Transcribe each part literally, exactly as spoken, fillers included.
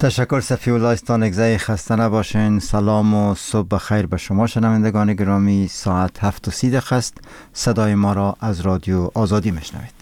تشکر صفی الله استانگزی، خسته نباشین. سلام و صبح بخیر به شما شنوندگان گرامی. ساعت هفت و سی دقیقه است. صدای ما را از رادیو آزادی میشنوید.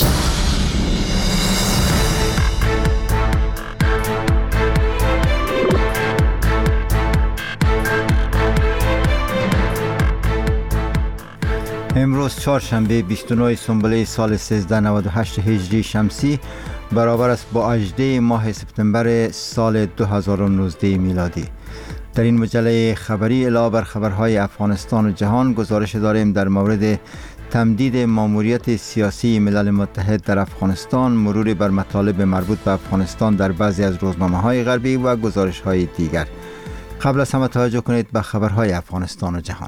امروز چهارشنبه بیست و نه سنبله سال سیزده نود و هشت هجری شمسی برابر است با هجدهم ماه سپتامبر سال دو هزار و نوزده میلادی. در این مجله خبری علاوه بر خبرهای افغانستان و جهان گزارش داریم در مورد تمدید ماموریت سیاسی ملل متحد در افغانستان، مرور بر مطالب مربوط به افغانستان در بعضی از روزنامه‌های غربی و گزارش‌های دیگر. قبل از همه توجه کنید به خبرهای افغانستان و جهان.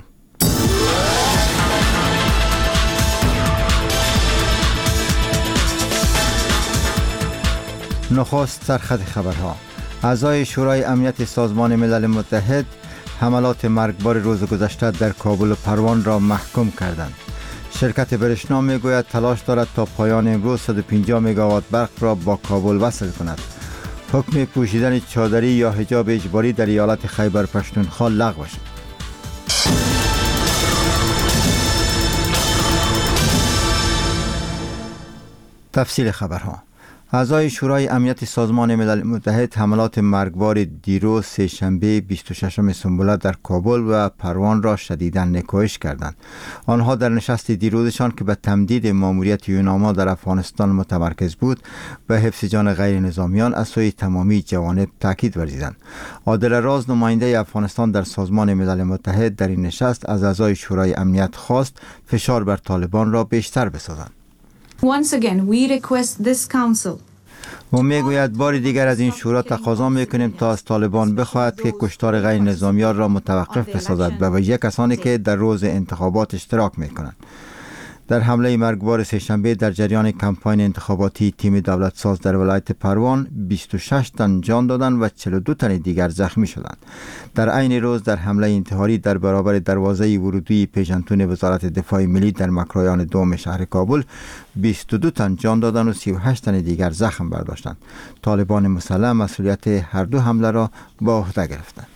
نخست سرخط خبرها. اعضای شورای امنیت سازمان ملل متحد حملات مرگبار روز گذشته در کابل و پروان را محکوم کردند. شرکت برشنا میگوید تلاش دارد تا پایان امروز صد و پنجاه مگاوات برق را با کابل وصل کند. حکم پوشیدن چادری یا حجاب اجباری در ایالت خیبر پختونخوا لغو شد. تفصیل خبرها. اعضای شورای امنیت سازمان ملل متحد حملات مرگبار دیروز سه‌شنبه بیست و ششم سنبله در کابل و پروان را شدیداً نکوهش کردند. آنها در نشست دیروزشان که به تمدید ماموریت یوناما در افغانستان متمرکز بود و حفظ جان غیر نظامیان از سوی تمامی جوانب تاکید ورزیدند. عادل راز، نماینده افغانستان در سازمان ملل متحد، در این نشست از اعضای شورای امنیت خواست فشار بر طالبان را بیشتر بسازند. Once again, we request this council. و میگوید بار دیگر از این شورا تقاضا میکنیم تا از طالبان بخواهد که کشتار غیر نظامیان را متوقف بسازد و ویژه کسانی که در روز انتخابات اشتراک میکنند. در حمله مرگبار سه‌شنبه در جریان کمپاین انتخاباتی تیم دولت ساز در ولایت پروان بیست و شش تن جان دادند و چهل و دو تن دیگر زخمی شدند. در عین روز در حمله انتحاری در برابر دروازه ورودی پیژنتون وزارت دفاع ملی در مکرایان دوم شهر کابل بیست و دو تن جان دادند و سی و هشت تن دیگر زخم برداشتند. طالبان مسلح مسئولیت هر دو حمله را به عهده گرفتند.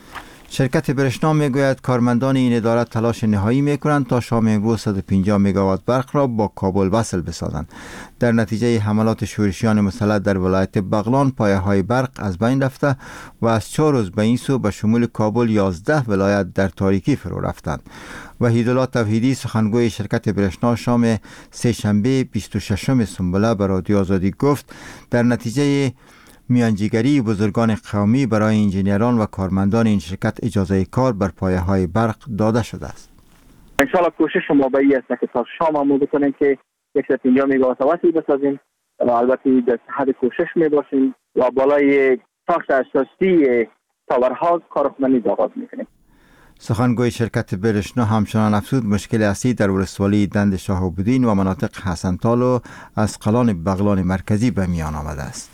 شرکت برشنا میگوید کارمندان این اداره تلاش نهایی میکنند تا شام امروز صد و پنجاه مگاوات برق را با کابل وصل بسازند. در نتیجه حملات شورشیان مسلح در ولایت بغلان پایه های برق از بین رفته و از چهار روز به این سو به شمول کابل یازده ولایت در تاریکی فرو رفتند. وحیدالله توحیدی، سخنگوی شرکت برشنا، شام سه‌شنبه بیست و ششم سنبله به رادیو آزادی گفت در نتیجه میانجیگری بزرگان قومی برای انجینران و کارمندان این شرکت اجازه کار بر پایه های برق داده شده است. انشاءالله کوشش ما به این است که تا شام هم بکنیم که صد و پنجاه مگاوات وصل بسازیم و البته در حد کوشش می باشیم و بالای ساخت اساسی تاورها کارکنانی آغاز میکنیم. سخنگوی شرکت برشنا همچنان افزود مشکل اصلی در ولسوالی دند شاهاب‌الدین و مناطق حسن‌تال و اسقلان بغلان مرکزی به میان آمده است.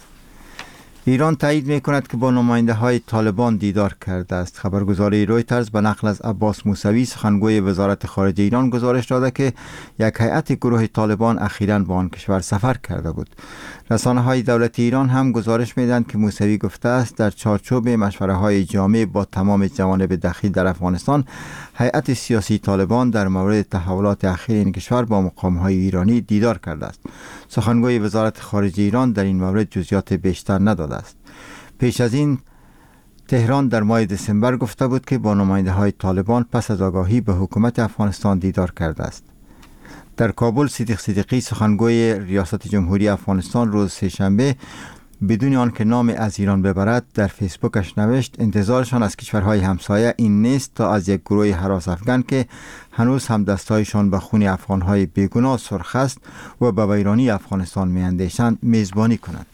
ایران تایید می‌کند که با نماینده های طالبان دیدار کرده است. خبرگزاری رویترز به نقل از عباس موسوی، سخنگوی وزارت خارجه ایران، گزارش داده که یک هیئت گروه طالبان اخیراً به آن کشور سفر کرده بود. رسانه‌های دولتی ایران هم گزارش می‌دهند که موسوی گفته است در چارچوب مشوره‌های جامع با تمام جوانب دخیل در افغانستان، هیئت سیاسی طالبان در مورد تحولات اخیر این کشور با مقام‌های ایرانی دیدار کرده است. سخنگوی وزارت خارجه ایران در این مورد جزئیات بیشتر نداده است. پیش از این تهران در ماه دسامبر گفته بود که با نماینده های طالبان پس از آگاهی به حکومت افغانستان دیدار کرده است. در کابل صدیق صدیقی، سخنگوی ریاست جمهوری افغانستان، روز سه‌شنبه بدون آنکه نام از ایران ببرد در فیسبوکش نوشت انتظارشان از کشورهای همسایه این نیست تا از یک گروه هراس افغان که هنوز هم دستایشان به خون افغانهای بیگناه سرخ است و به ویرانی افغانستان میاندیشند میزبانی کنند.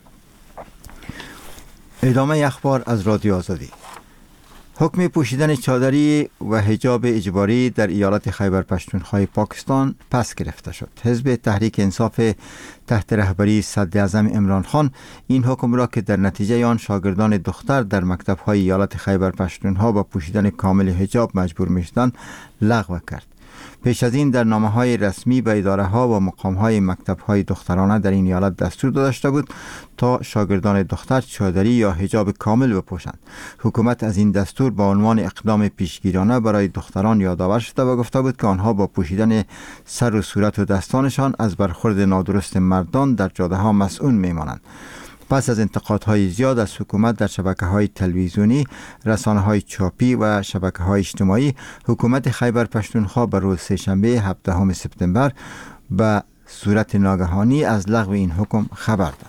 ادامه اخبار از رادیو آزادی. حکم پوشیدن چادری و حجاب اجباری در ایالت خیبر پختونخوا پاکستان پس گرفته شد. حزب تحریک انصاف تحت رهبری صدراعظم عمران خان این حکم را که در نتیجه آن شاگردان دختر در مکتب‌های ایالت خیبر پختونخوا با پوشیدن کامل حجاب مجبور می‌شدند لغو کرد. پیش از این در نامه‌های رسمی به اداره‌ها و مقام‌های مکتب‌های دخترانه در این ایالت دستور داده شده بود تا شاگردان دختر چادری یا حجاب کامل بپوشند. حکومت از این دستور با عنوان اقدام پیشگیرانه برای دختران یادآور شده و گفته بود که آنها با پوشیدن سر و صورت و دستانشان از برخورد نادرست مردان در جاده‌ها مسئول می‌مانند. پس از انتقادهای زیاد از حکومت در شبکه‌های تلویزیونی، رسانه‌های چاپی و شبکه‌های اجتماعی، حکومت خیبر پختونخوا بر روز سه‌شنبه هفدهم سپتامبر به صورت ناگهانی از لغو این حکم خبر داد.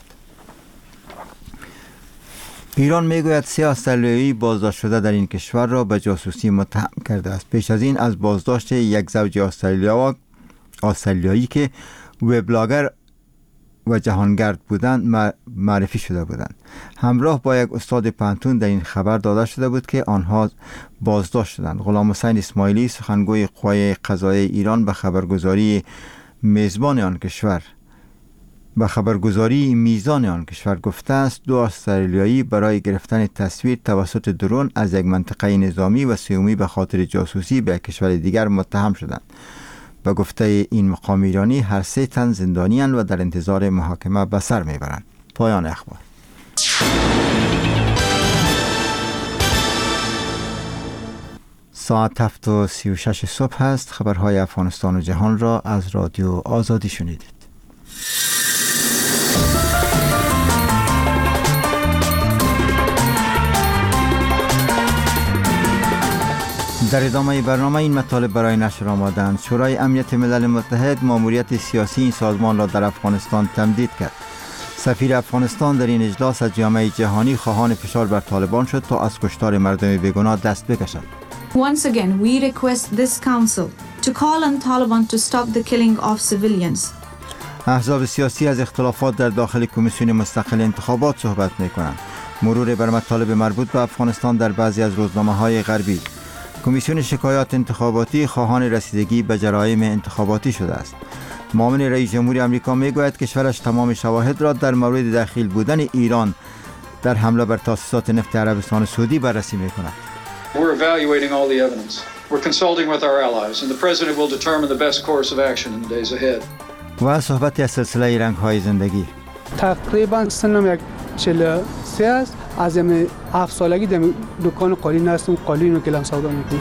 ایران میگوید سه استرالیایی بازداشت شده در این کشور را به جاسوسی متهم کرده است. پیش از این از بازداشت یک زوج استرالیا استرالیایی که وبلاگر و جهانگرد بودند معرفی شده بودند. همراه با یک استاد پانتون در این خبر داده شده بود که آنها بازداشت شدند. غلام حسین اسماعیلی سخنگوی قوای قضاییه ایران به خبرگزاری میزبان آن کشور به خبرگزاری میزان آن کشور گفته است دو استرالیایی برای گرفتن تصویر توسط درون از یک منطقه نظامی و سومی به خاطر جاسوسی به کشور دیگر متهم شدند. به گفته این مقام ایرانی هر سه تن زندانی اند و در انتظار محاکمه به سر میبرند. پایان اخبار. ساعت هفت و سی و شش صبح است. خبرهای افغانستان و جهان را از رادیو آزادی شنیدید. در ادامه برنامه این مطالب برای نشر آمدند. شورای امنیت ملل متحد ماموریت سیاسی این سازمان را در افغانستان تمدید کرد. سفیر افغانستان در این اجلاس از جامعه جهانی خواهان فشار بر طالبان شد تا از کشتار مردم بیگناه دست بکشد. Once again, we request this council to call on Taliban to stop the killing of civilians. احزاب سیاسی از اختلافات در داخل کمیسیون مستقل انتخابات صحبت می‌کنند. مرور بر مطالب مربوط به افغانستان در بعضی از روزنامه‌های غربی. کمیسیون شکایات انتخاباتی خواهان رسیدگی به جرایم انتخاباتی شده است. معاون رئیس جمهوری آمریکا میگوید کشورش تمام شواهد را در مورد دخیل بودن ایران در حمله بر تاسیسات نفت عربستان سعودی بررسی میکند. We're evaluating all the evidence. We're consulting with our allies and the president will determine the best course of action in the days ahead. و صحبت از سلسله رنگ‌های زندگی. تقریبا سنم یک چهل و سه است. از این هفت سالگی در دکان قالین هستم. قالین رو کلم سودا میکنم.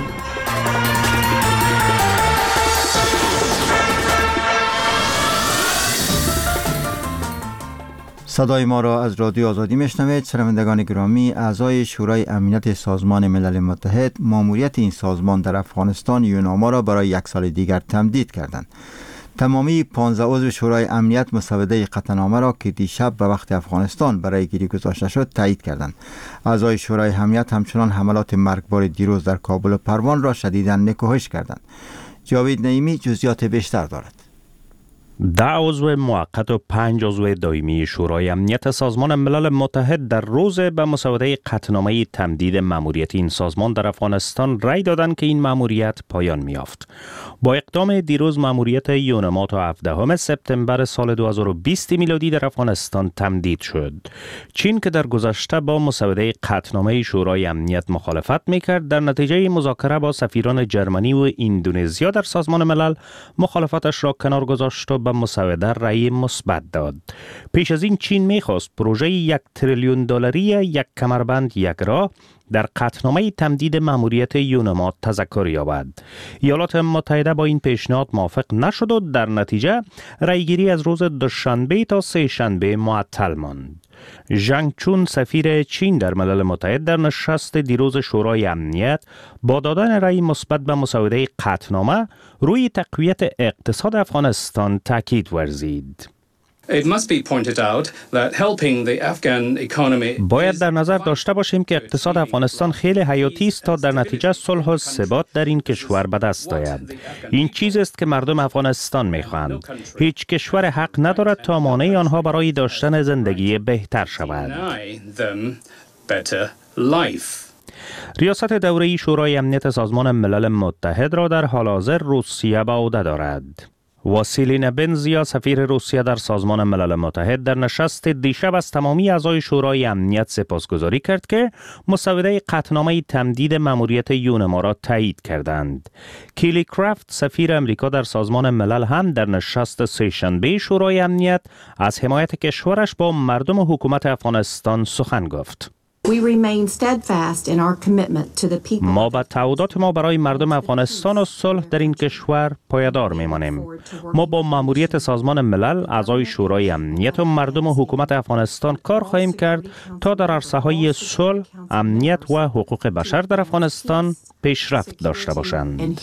صدای ما را از رادیو آزادی میشنوید. شنوندگان گرامی، اعضای شورای امنیت سازمان ملل متحد ماموریت این سازمان در افغانستان یوناما را برای یک سال دیگر تمدید کردند. تمامی پانزده عضو شورای امنیت مسوده قطعنامه را که دیشب به وقت افغانستان برای گیری گذاشته شد تایید کردند. اعضای شورای امنیت همچنان حملات مرگبار دیروز در کابل و پروان را شدیداً نکوهش کردند. جاوید نعیمی جزئیات بیشتر دارد. ده عضو موقت و پنج عضو دائمی شورای امنیت سازمان ملل متحد در روز به مسوده قطعنامه تمدید ماموریت این سازمان در افغانستان رأی دادند که این ماموریت پایان می‌یافت. با اقدام دیروز ماموریت یونما تا هفدهم سپتامبر سال دو هزار و بیست میلادی در افغانستان تمدید شد. چین که در گذشته با مسوده قطعنامه شورای امنیت مخالفت می‌کرد، در نتیجه مذاکره با سفیران جرمنی و اندونزیا در سازمان ملل مخالفتش را کنار گذاشت و به مسوده رأی مثبت داد. پیش از این چین می‌خواست پروژه یک تریلیون دلاری یک کمربند یک راه در قطعنامه تمدید ماموریت یونما تذکر یابد. ایالات متحده با این پیشنهاد موافق نشد و در نتیجه رأیگیری از روز دوشنبه تا سه شنبه معطل ماند. ژنگ چون سفیر چین در ملل متحد در نشست دیروز شورای امنیت با دادن رأی مثبت به مسوده قطعنامه روی تقویت اقتصاد افغانستان تاکید ورزید. It must be pointed out that helping the Afghan economy باید در نظر داشته باشیم که اقتصاد افغانستان خیلی حیاتی است تا در نتیجه صلح و ثبات در این کشور به دست آید. این چیزی است که مردم افغانستان می‌خواهند. هیچ کشور حق ندارد تا مانع آنها برای داشتن زندگی بهتر شود. ریاست دوره‌ای شورای امنیت سازمان ملل متحد را در حال حاضر روسیه به عهده دارد. واسیلین بنزیا سفیر روسیه در سازمان ملل متحد در نشست دیشب از تمامی اعضای شورای امنیت سپاسگزاری کرد که مسوده قطعنامه تمدید مأموریت یونما را تایید کردند. کیلی کرافت سفیر امریکا در سازمان ملل هم در نشست سه‌شنبه شورای امنیت از حمایت کشورش با مردم و حکومت افغانستان سخن گفت. ما به تعهدات ما برای مردم افغانستان و صلح در این کشور پایدار میمانیم. ما با مأموریت سازمان ملل، اعضای شورای امنیت و مردم و حکومت افغانستان کار خواهیم کرد تا در عرصه‌های صلح، امنیت و حقوق بشر در افغانستان پیشرفت داشته باشند.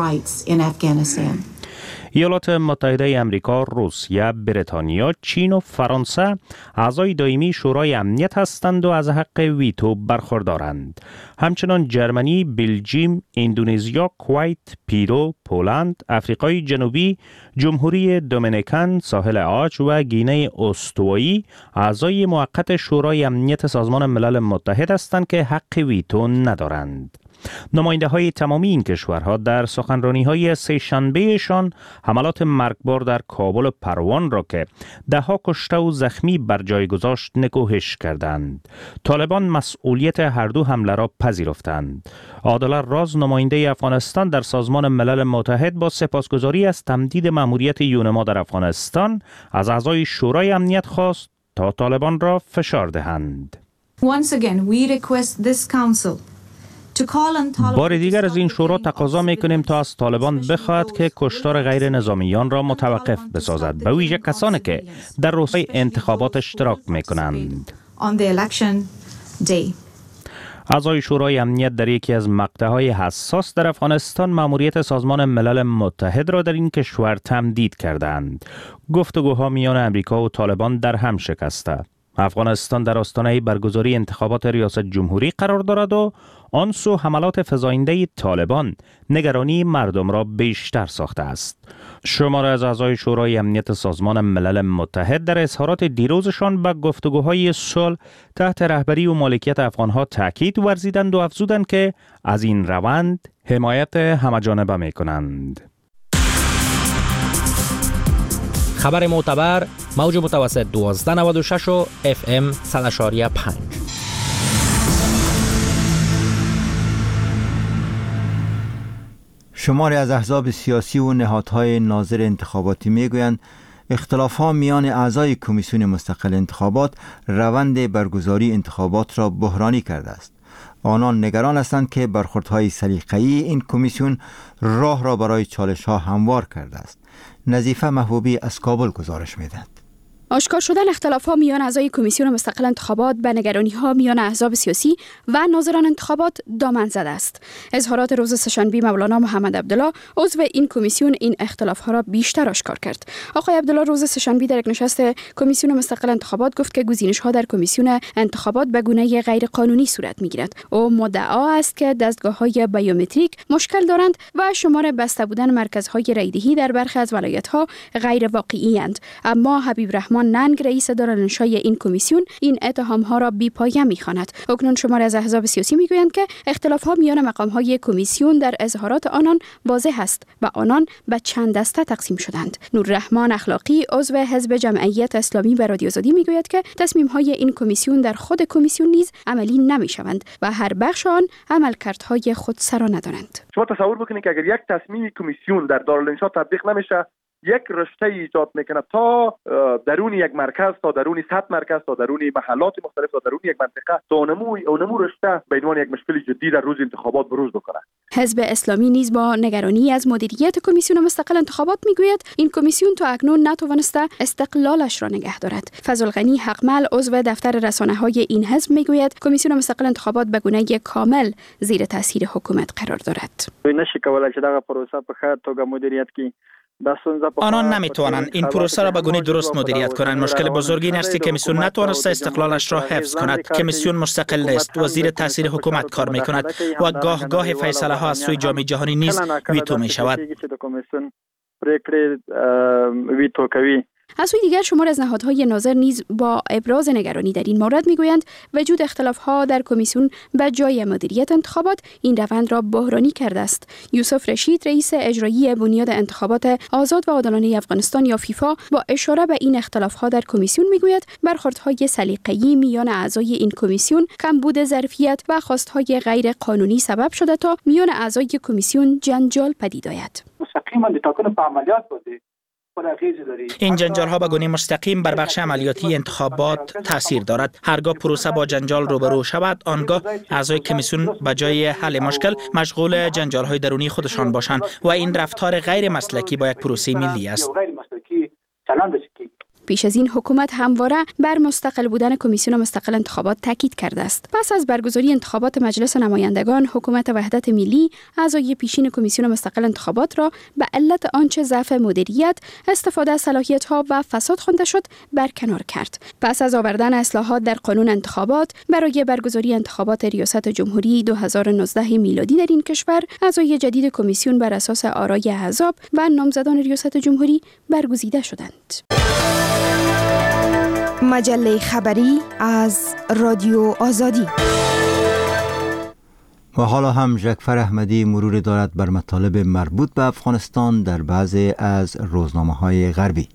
ایالات متحده امریکا، روسیه، بریتانیا، چین و فرانسه اعضای دائمی شورای امنیت هستند و از حق ویتو برخوردارند. همچنان جرمنی، بلژیم، اندونزیا، کویت، پیرو، پولند، آفریقای جنوبی، جمهوری دومینیکن، ساحل عاج و گینه استوایی اعضای موقت شورای امنیت سازمان ملل متحد هستند که حق ویتو ندارند. نماینده های تمامی این کشورها در سخنرانی های سه شنبهشان حملات مرگبار در کابل و پروان را که ده ها کشته و زخمی بر جای گذاشت نکوهش کردند. طالبان مسئولیت هر دو حمله را پذیرفتند. عادل راز نماینده افغانستان در سازمان ملل متحد با سپاسگزاری از تمدید مأموریت یونما در افغانستان از اعضای شورای امنیت خواست تا طالبان را فشار دهند. Once again, we request this council بار دیگر از این شورا تقاضا میکنیم تا از طالبان بخواهد که کشتار غیر نظامیان را متوقف بسازد، به ویژه کسانی که در روزهای انتخابات اشتراک میکنند. اعضای شورای امنیت در یکی از مقطعهای حساس در افغانستان مأموریت سازمان ملل متحد را در این کشور تمدید کردند. گفتگوها میان امریکا و طالبان در هم شکسته. افغانستان در آستانه برگزاری انتخابات ریاست جمهوری قرار دارد و آن سو حملات فزاینده طالبان نگرانی مردم را بیشتر ساخته است. شماره از اعضای شورای امنیت سازمان ملل متحد در اظهارات دیروزشان به گفتگوهای صلح تحت رهبری و مالکیت افغانها تاکید ورزیدند و افزودند که از این روند حمایت همه‌جانبه می‌کنند. خبر معتبر، موج متوسط دوازده نود و شش و اف ام صد و شش و پنج. شماری از احزاب سیاسی و نهادهای ناظر انتخاباتی میگویند اختلاف‌ها میان اعضای کمیسیون مستقل انتخابات روند برگزاری انتخابات را بحرانی کرده است. آنان نگران هستند که برخوردهای سلیقه‌ای این کمیسیون راه را برای چالش‌ها هموار کرده است. نظیفه محبوبی از کابل گزارش می‌دهد. آشکار شدن اختلاف‌ها میان اعضای کمیسیون مستقل انتخابات به نگرانی‌ها میان احزاب سیاسی و ناظران انتخابات دامن زده است. اظهارات روز سه‌شنبه مولانا محمد عبدالله عضو این کمیسیون این اختلاف‌ها را بیشتر آشکار کرد. آقای عبدالله روز سه‌شنبه در یک نشست کمیسیون مستقل انتخابات گفت که گزینش‌ها در کمیسیون انتخابات به گونه غیر قانونی صورت می‌گیرد. او مدعا است که دستگاه‌های بیومتریک مشکل دارند و شمار بسته بودن مرکزهای رایدهی در برخی از ولایت‌ها غیر واقعی‌اند. اما حبیب رحمان ننگ رئیس دارالانشای این کمیسیون این اتهام‌ها را بی‌پایه می‌خواند. اکنون شماری از احزاب سیاسی می‌گویند که اختلاف‌ها میان مقام‌های کمیسیون در اظهارات آنان واضح است و آنان به چند دسته تقسیم شدند. نوررحمان اخلاقی عضو حزب جمعیت اسلامی به رادیو آزادی می‌گوید که تصمیم‌های این کمیسیون در خود کمیسیون نیز عملی نمی‌شوند و هر بخش آن عملکردهای خودسرا ندارند. شما تصور بکنید که اگر یک تصمیم کمیسیون در دارالانشا تطبیق نمیشه، یک رشته ایجاد میکنه تا درون یک مرکز، تا درون صد مرکز، تا درون محلات مختلف، تا درون یک منطقه، تا اونمو اونمو رشته به عنوان یک مشکل جدی در روز انتخابات بروز بکنه. حزب اسلامی نیز با نگرانی از مدیریت کمیسیون مستقل انتخابات میگوید این کمیسیون تا اکنون نتوانسته استقلالش را نگه دارد. فضلغنی حقمل عضو دفتر رسانه‌های این حزب میگوید کمیسیون مستقل انتخابات به گونه کامل زیر تاثیر حکومت قرار دارد. نشه کولای چې دغه پروسه په ښه توګه مدیریت کړي. آنان نمیتوانند این پروسه را به گونه درست مدیریت کنند. مشکل بزرگی این است که کمیسیون نتوانسته استقلالش را حفظ کند. کمیسیون مستقل نیست و زیر تاثیر حکومت کار میکند و گاه گاه فیصله ها از سوی جامعه جهانی نیز ویتو می شود. از سوی دیگر شمار از نهادهای ناظر نیز با ابراز نگرانی در این مورد میگویند وجود اختلاف‌ها در کمیسیون به جای مدیریت انتخابات این روند را بحرانی کرده است. یوسف رشید رئیس اجرایی بنیاد انتخابات آزاد و عادلانه افغانستان یا فیفا با اشاره به این اختلاف‌ها در کمیسیون میگوید برخوردهای سلیقه‌ای میان اعضای این کمیسیون، کمبود ظرفیت و خواستهای غیر قانونی سبب شده تا میان اعضای کمیسیون جنجال پدید آید. مستقیما تاکنون په عملیات بوده. این جنجال ها به گونه مستقیم بر بخش عملیاتی انتخابات تاثیر دارد. هرگاه پروسه با جنجال روبرو شود، آنگاه اعضای کمیسیون به جای حل مشکل مشغول جنجال های درونی خودشان باشند و این رفتار غیر مسلکی با یک پروسه ملی است. پیش از این حکومت همواره بر مستقل بودن کمیسیون مستقل انتخابات تاکید کرده است. پس از برگزاری انتخابات مجلس نمایندگان، حکومت وحدت ملی اعضای پیشین کمیسیون مستقل انتخابات را به علت آنچه ضعف مدیریت، استفاده از صلاحیت‌ها و فساد خوانده شد برکنار کرد. پس از آوردن اصلاحات در قانون انتخابات برای برگزاری انتخابات ریاست جمهوری دو هزار و نوزده میلادی در این کشور، اعضای جدید کمیسیون بر اساس آرای احزاب و نامزدان ریاست جمهوری برگزیده شدند. مجله خبری از رادیو آزادی. و حالا هم ژکفر احمدی مرور دارد بر مطالب مربوط به افغانستان در بعضی از روزنامه‌های غربی.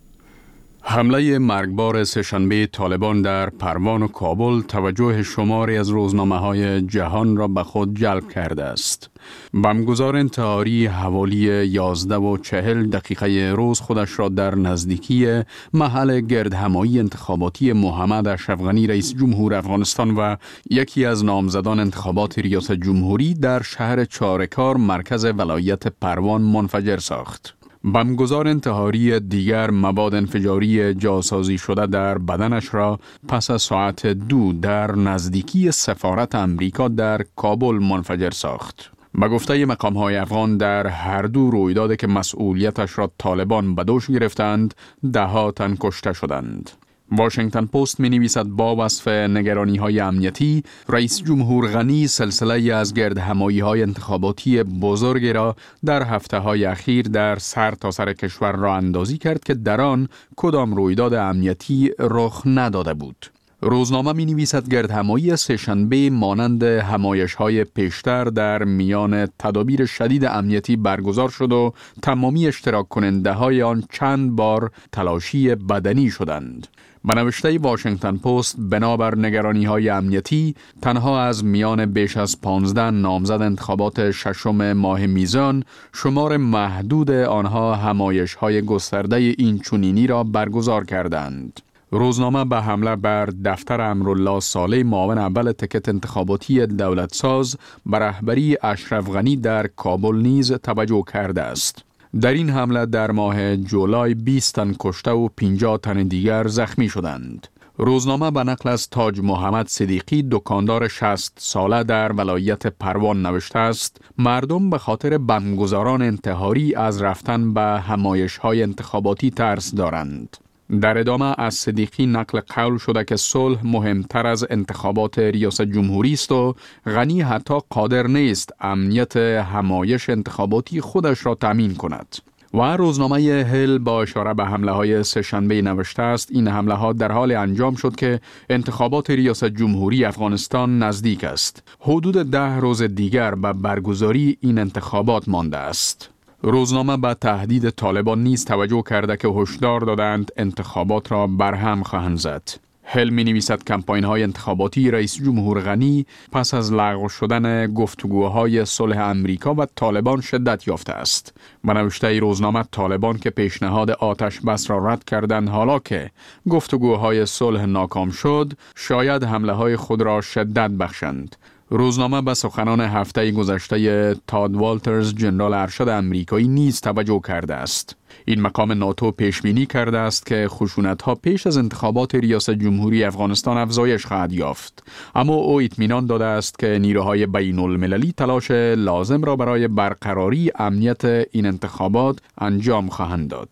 حمله مرگبار سه‌شنبه طالبان در پروان و کابل توجه شماری از روزنامه‌های جهان را به خود جلب کرده است. بمبگذار انتحاری حوالی یازده و چهل دقیقه روز خودش را در نزدیکی محل گردهمایی انتخاباتی محمد اشرف غنی رئیس جمهور افغانستان و یکی از نامزدان انتخابات ریاست جمهوری در شهر چارکار مرکز ولایت پروان منفجر ساخت. بمبگذار انتحاری دیگر مواد انفجاری جاسازی شده در بدنش را پس از ساعت دو در نزدیکی سفارت امریکا در کابل منفجر ساخت. به گفته مقام‌های افغان در هر دو رویداد که مسئولیتش را طالبان به دوش گرفتند، ده ها تن کشته شدند. واشنگتن پست می نویسد با وصف نگرانی های امنیتی، رئیس جمهور غنی سلسله از گردهمایی های انتخاباتی بزرگی را در هفته های اخیر در سر تا سر کشور را اندازی کرد که در آن کدام رویداد امنیتی رخ نداده بود. روزنامه می نویسد گردهمایی سه‌شنبه مانند همایش های پیشتر در میان تدابیر شدید امنیتی برگزار شد و تمامی اشتراک کننده های آن چند بار تلاشی بدنی شدند. به نوشته واشنگتن پست، بنابر نگرانی های امنیتی، تنها از میان بیش از پانزده نامزد انتخابات ششم ماه میزان، شمار محدود آنها همایش های گسترده این چنینی را برگزار کردند. روزنامه به حمله بر دفتر امرالله صالح معاون اول تکت انتخاباتی دولت ساز به رهبری اشرف غنی در کابل نیز توجه کرده است. در این حمله در ماه جولای بیست تن کشته و پنجاه تن دیگر زخمی شدند. روزنامه به نقل از تاج محمد صدیقی، دکاندار شصت ساله در ولایت پروان نوشته است: مردم به خاطر بمبگذاران انتحاری از رفتن به همایش‌های انتخاباتی ترس دارند. در ادامه از صدیقی نقل قول شده که صلح مهمتر از انتخابات ریاست جمهوری است و غنی حتی قادر نیست امنیت همایش انتخاباتی خودش را تامین کند. و روزنامه هل با اشاره به حمله های سه‌شنبه نوشته است: این حمله ها در حال انجام شد که انتخابات ریاست جمهوری افغانستان نزدیک است. حدود ده روز دیگر به برگزاری این انتخابات مانده است. روزنامه به تهدید طالبان نیز توجه کرده که هشدار دادند انتخابات را برهم خواهند زد. هل می نویسد کمپاین های انتخاباتی رئیس جمهور غنی پس از لغو شدن گفتگوهای صلح امریکا و طالبان شدت یافته است. به نوشته روزنامه، طالبان که پیشنهاد آتش بس را رد کردند، حالا که گفتگوهای صلح ناکام شد، شاید حمله های خود را شدت بخشند. روزنامه به سخنان هفته گذشته تاد والترز، ژنرال ارشد امریکایی، نیز توجه کرده است. این مقام ناتو پیش بینی کرده است که خشونت‌ها پیش از انتخابات ریاست جمهوری افغانستان افزایش خواهد یافت، اما او اطمینان داده است که نیروهای بین المللی تلاش لازم را برای برقراری امنیت این انتخابات انجام خواهند داد.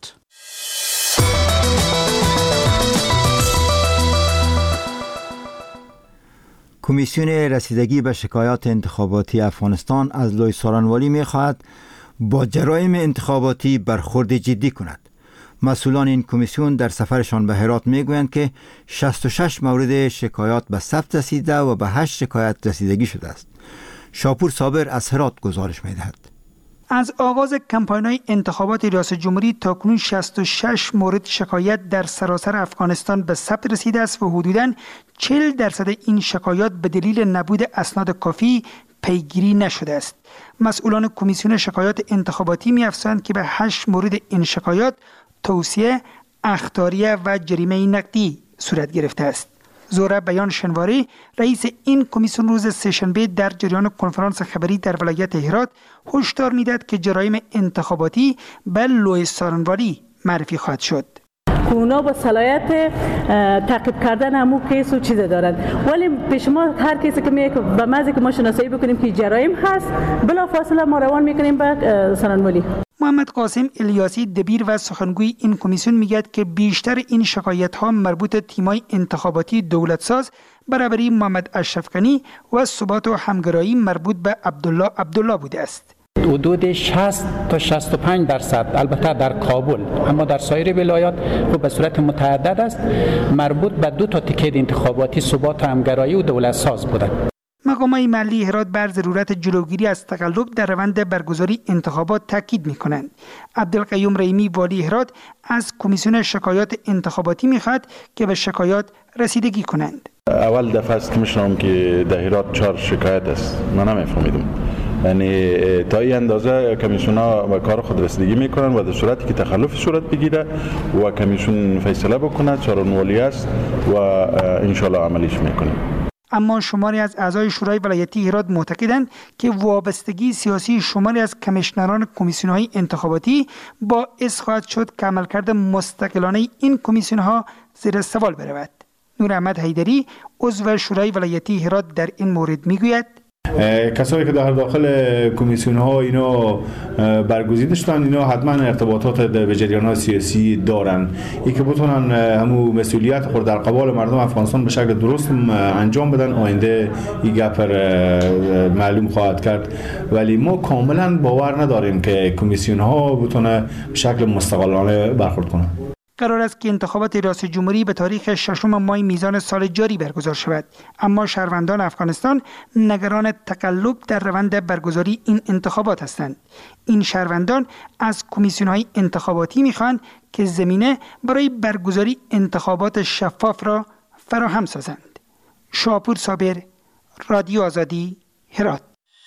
کمیسیون رسیدگی به شکایات انتخاباتی افغانستان از لوی سارنوالی می خواهد با جرایم انتخاباتی برخورد جدی کند. مسئولان این کمیسیون در سفرشان به هرات میگویند که شصت و شش مورد شکایات به ثبت رسیده و به هشت شکایت رسیدگی شده است. شاپور صابر از هرات گزارش می‌دهد. از آغاز کمپاین‌های انتخابات ریاست جمهوری تاکنون شصت و شش مورد شکایت در سراسر افغانستان به ثبت رسیده است و حدوداً چهل درصد این شکایات به دلیل نبود اسناد کافی پیگیری نشده است. مسئولان کمیسیون شکایات انتخاباتی می‌افزایند که به هشت مورد این شکایات توصیه، اخطاریه و جریمه نقدی صورت گرفته است. زهره بیان شنواری رئیس این کمیسیون روز سه‌شنبه در جریان کنفرانس خبری در ولایت هرات هشدار می‌دهد که جرایم انتخاباتی به لوی سارنواری معرفی خواهد شد. اونا با صلاحیت تعقیب کردن همون کیس و چیز دارند، ولی پیش ما هر کسی که میگه به محض که ما شناسایی بکنیم که جرایم هست بلافاصله ما روان میکنیم به سارنواری. محمد قاسم الیاسی دبیر و سخنگوی این کمیسیون میگوید که بیشتر این شکایت ها مربوط تیمای انتخاباتی دولت ساز برابری محمد اشرف غنی و ثبات و همگرایی مربوط به عبدالله عبدالله بوده است. حدود شصت تا شصت و پنج درصد البته در کابل، اما در سایر ولایات خب به صورت متعدد است، مربوط به دو تا تیکه انتخاباتی ثبات و همگرایی و دولت ساز بوده. مقامات محلی هرات بر ضرورت جلوگیری از تقلب در روند برگزاری انتخابات تاکید می‌کنند. عبدالقیوم رحیمی والی هرات از کمیسیون شکایات انتخاباتی می‌خواهد که به شکایات رسیدگی کنند. اول دفعه است که می‌شنوم که در هرات چهار شکایت است. من نمی‌فهمیدم. یعنی تا این اندازه کمیسیون‌ها به کار خود رسیدگی میکنن و در صورتی که تخلف صورت بگیره و کمیسیون فیصله بکنه چارنوالی است و انشالله عملیش میکنه. اما شماری از اعضای شورای ولایتی هرات معتقدند که وابستگی سیاسی شماری از کمیشنران کمیسیون‌های انتخاباتی باعث خواهد شد که عملکرد مستقلانه این کمیسیون‌ها زیر سوال برود. نور احمد حیدری عضو شورای ولایتی هرات در این مورد میگوید کسایی که در داخل کمیسیون ها اینا برگزیده شدن اینا حتما ارتباطات به جریان های سیاسی دارن، ای که بتونن همو مسئولیت خود در قبال مردم افغانستان به شکل درست انجام بدن. آینده این گپ معلوم خواهد کرد، ولی ما کاملا باور نداریم که کمیسیون ها بتونه به شکل مستقلانه برخورد کنن. قرار است که انتخابات ریاست جمهوری به تاریخ ششم ماه میزان سال جاری برگزار شود، اما شهروندان افغانستان نگران تقلب در روند برگزاری این انتخابات هستند. این شهروندان از کمیسیون‌های انتخاباتی می‌خواهند که زمینه برای برگزاری انتخابات شفاف را فراهم سازند. شاپور صابر، رادیو آزادی، هرات.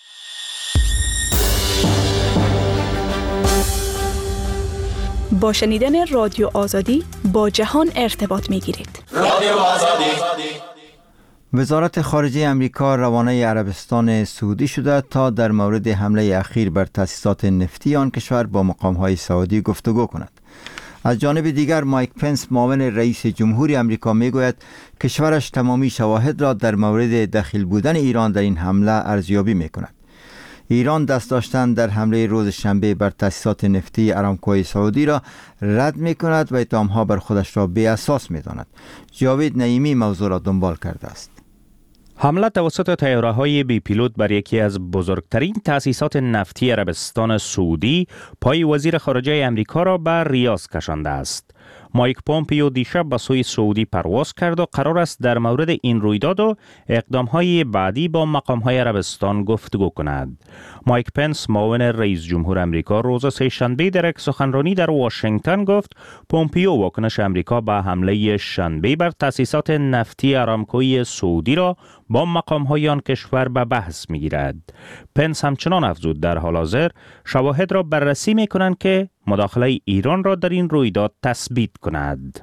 با شنیدن رادیو آزادی با جهان ارتباط می‌گیرید. رادیو آزادی. وزارت خارجه امریکا روانه عربستان سعودی شده تا در مورد حمله اخیر بر تأسیسات نفتی آن کشور با مقام‌های سعودی گفتگو کند. از جانب دیگر مایک پنس معاون رئیس جمهور امریکا میگوید کشورش تمامی شواهد را در مورد دخیل بودن ایران در این حمله ارزیابی می‌کند. ایران دست داشتن در حمله روز شنبه بر تأسیسات نفتی ارامکوی سعودی را رد می کند و اتهامها بر خودش را بی اساس می داند. جاوید نعیمی موضوع را دنبال کرده است. حمله توسط طیاره‌های بی پیلوت بر یکی از بزرگترین تأسیسات نفتی عربستان سعودی پای وزیر خارجه امریکا را به ریاض کشانده است. مایک پومپیو دیشب به سوی سعودی پرواز کرد و قرار است در مورد این رویداد و اقدام‌های بعدی با مقام‌های عربستان گفتگو کند. مایک پنس معاون رئیس جمهور امریکا روز سه‌شنبه در یک سخنرانی در واشنگتن گفت پومپیو واکنش امریکا به حمله شنبه بر تأسیسات نفتی ارامکوی سعودی را با مقام‌های آن کشور به بحث می‌گیرد. پنس همچنان افزود در حال حاضر شواهد را بررسی می‌کنند که مداخله ایران را در این رویداد تثبیت کند.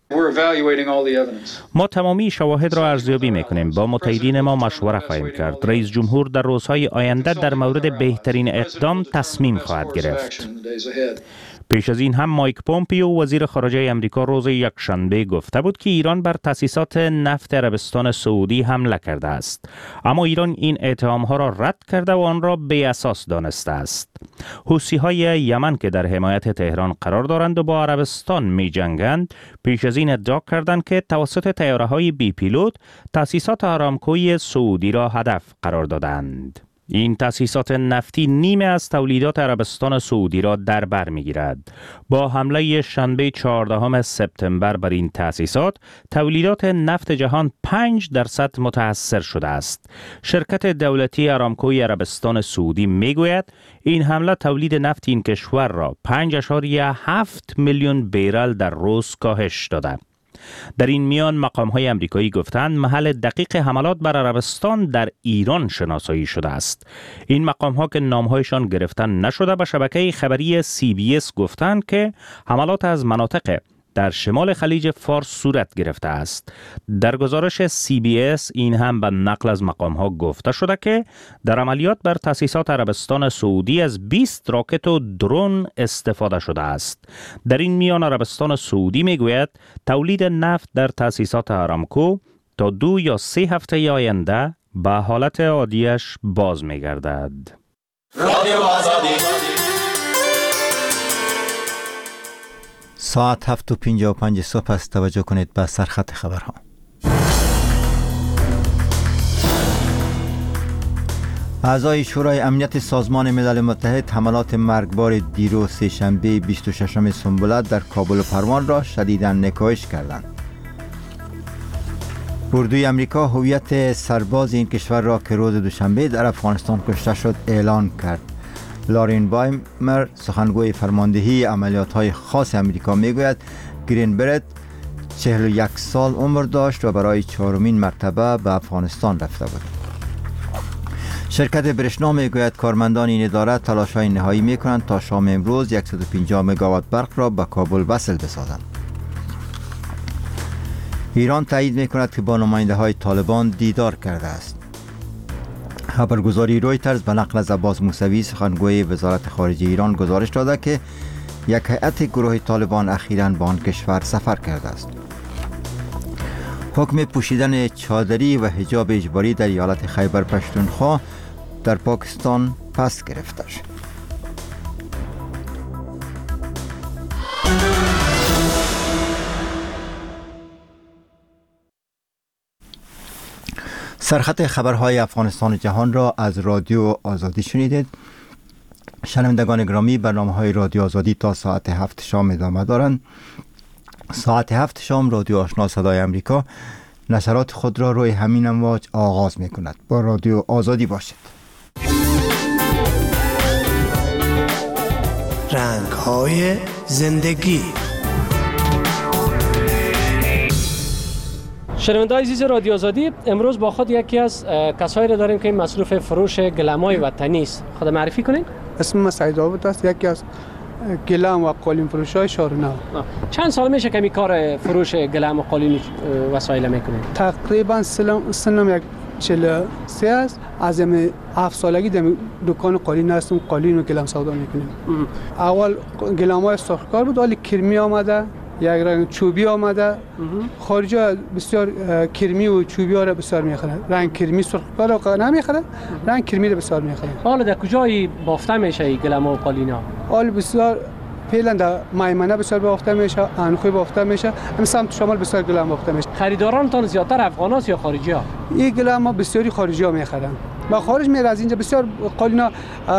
ما تمامی شواهد را ارزیابی می‌کنیم، با متحدین ما مشوره خواهیم کرد. رئیس جمهور در روزهای آینده در مورد بهترین اقدام تصمیم خواهد گرفت. پیش از این هم مایک پومپیو وزیر خارجه امریکا روز یکشنبه گفته بود که ایران بر تأسیسات نفت عربستان سعودی حمله کرده است، اما ایران این اتهام‌ها را رد کرده و آن را بی اساس دانسته است. حوثی‌های یمن که در حمایت تهران قرار دارند و با عربستان می‌جنگند، پیش از این ادعا کردند که توسط طیاره‌های بی پیلوت تأسیسات آرامکوی سعودی را هدف قرار دادند. این تأسیسات نفتی نیمه از تولیدات عربستان سعودی را در بر می‌گیرد. با حمله شنبه چهاردهم سپتامبر بر این تأسیسات، تولیدات نفت جهان پنج درصد متاثر شده است. شرکت دولتی آرامکوی عربستان سعودی میگوید این حمله تولید نفت این کشور را پنج اشاریه هفت میلیون بیرل در روز کاهش داده. در این میان مقام‌های آمریکایی گفتند محل دقیق حملات بر عربستان در ایران شناسایی شده است. این مقام‌ها که نام‌هایشان گرفته نشده به شبکه خبری سی بی اس گفتند که حملات از مناطق در شمال خلیج فارس صورت گرفته است. در گزارش سی بی اس این هم به نقل از مقام‌ها گفته شده که در عملیات بر تأسیسات عربستان سعودی از بیست راکت و درون استفاده شده است. در این میان عربستان سعودی میگوید تولید نفت در تأسیسات آرامکو تا دو یا سه هفته آینده به حالت عادیش باز میگردد. رادیو آزادی. ساعت هفت و پنجاه و پنج صبح است. توجه کنید به سرخط خبرها. اعضای شورای امنیت سازمان ملل متحد حملات مرگبار دیروز سه‌شنبه بیست و ششم سنبلت در کابل و پروان را شدیداً نکوهش کردند. اردوی امریکا هویت سرباز این کشور را که روز دوشنبه در افغانستان کشته شد اعلان کرد. لارین وایمر سخنگوی فرماندهی عملیات‌های خاص امریکا میگوید گرین برت چهل و یک سال عمر داشت و برای چهارمین مرتبه به افغانستان رفته بود. شرکت برشنا میگوید کارمندان این اداره تلاش‌های نهایی میکنند تا شام امروز صد و پنجاه مگاوات برق را به کابل وصل بسازند. ایران تایید میکند که با نماینده های طالبان دیدار کرده است. خبرگزاری رویترز به نقل از عباس موسوی سخنگوی وزارت خارجه ایران گزارش داده که یک هیئت گروه طالبان اخیراً به آن کشور سفر کرده است. حکم پوشیدن چادری و حجاب اجباری در ایالت خیبر پختونخوا در پاکستان پس گرفته شد. سرخط خبرهای افغانستان جهان را از رادیو آزادی شنیدید. شنوندگان گرامی، برنامه‌های رادیو آزادی تا ساعت هفت شام ادامه دارند. ساعت هفت شام رادیو آشنا صدای امریکا نشرات خود را روی همین امواج آغاز می کند. با رادیو آزادی باشید. رنگ‌های زندگی. شنوندگان عزیز رادیو آزادی، امروز با خود یکی از کسایی را داریم که مصروف فروش گلم‌های وطنی است. خود معرفی کنین؟ اسم من سعید آباد است، یکی از گلم و قالین فروش‌های شهرنو. چند سال میشه که می کار فروش گلم و قالین وسایل میکنین؟ تقریبا سنم یک چهل و سه است. از این هفت سالگی در دکان قالین هستم، قالین و گلم سودا میکنیم. اول گلم‌های سرخکار بود، ولی کرمی آمده، یک رنگ چوبی آمده. خارجی بسیار کرمی و چوبی ها را بسیار میخرن. رنگ کرمی سرخکار را نمیخرن، رنگ کرمی را بسیار میخرن. حالا در کجایی بافته میشه این گلم و قالین ها؟ حال بسیار فعلا در میمنه بسیار بافته میشه، انخوی بافته میشه، همین سمت شمال بسیار گلم بافته میشه. خریدارانتان زیادتر افغان هاست یا خارجی ها؟ این گلم ها بسیاری خارجی ها میخرن. با خارج میره از اینجا بسیار قالین ها،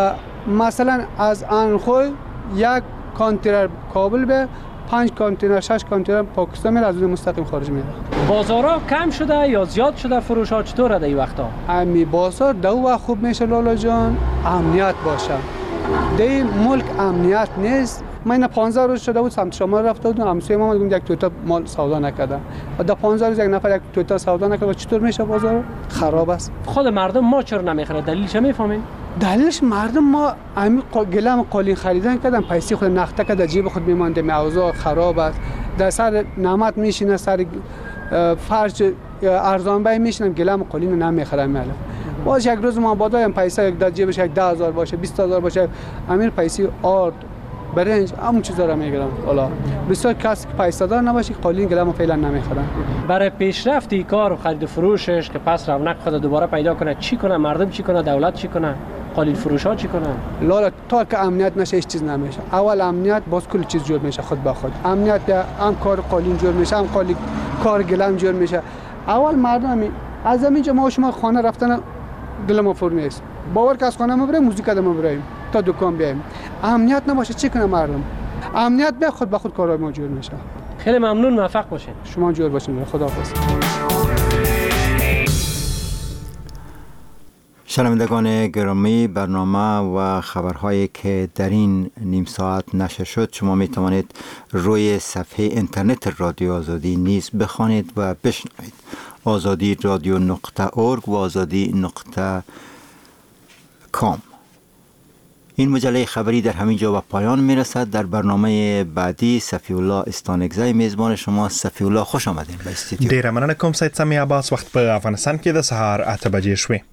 مثلا از انخوی یک کانتینر کابل به پنج کانتینر شش کانتینر پاکستان میره، از اون مستقیم خارج میره. بازارا کم شده یا زیاد شده؟ فروش ها چطوره در این وقتا؟ امی بازار دو وقت خوب میشه لالا جان، امنیت باشه. در ملک امنیت نیست. من پانزده روز شده بود سمت شمال رفته بودم، همسایه ما میگم یک توتا مال سودا نکردم و در پانزده روز یک نفر یک توتا سودا نکرد. چطور میشه بازار؟ خراب است. خود مردم ما چرا نمیخره؟ دلیلش میفهمین؟ دلیلش مردم ما همین گلم قالین خریدن کردن، پیسه خود نقطه کرده جیب خود میمانده، موضوع خراب است. در سر نعمت میشینه، سر فرش ارزان بای میشینن، گلم قالین نمیخرن. مالا باز یک روز ما بادایم پیسه یک در جیبش یک ده هزار باشه، بیست هزار باشه، امیر پیسه آرد برنج همون چیزا رو میگیرن. حالا بسیار کسی که پیسه دار نباشه قالین گلم فعلا نمیخرن. برای پیشرفت این کار و خرید و فروشش که پس رونق خود دوباره پیدا کنه، چی کنه؟ مردم چی کنه؟ دولت چی کنه؟ قالین فروش ها چی کنن؟ لالا تا که امنیت نشه هیچ چیز نمیشه. اول امنیت باز کل چیز جور میشه خود به خود. امنیت هم کار قالین جور میشه، هم قالی کار گلم جور میشه. اول مردم از همینجا ما شما خانه رفتن دل ما فرو نیست. باور که از خانه ما بریم موزیک ما بریم تا دکان بیایم. امنیت نباشه چی کنه مردم؟ امنیت به خود به خود کارهای ما جور میشه. خیلی ممنون، موفق باشین. شما جور باشین. خداحافظ. شنوندگان گرامی، برنامه و خبرهایی که در این نیم ساعت نشر شد شما می توانید روی صفحه اینترنت رادیو آزادی نیز بخوانید و بشنوید. آزادی رادیو نقطه ارگ و آزادی نقطه کام. این مجله خبری در همین جا به پایان می رسد. در برنامه بعدی صفی الله استانگزی میزبان شما. صفی الله خوش آمدین به استودیو. ډیره مننه کوم سید سمی عباس. وخت په افغانستان کې د سهار اته بجې شوې.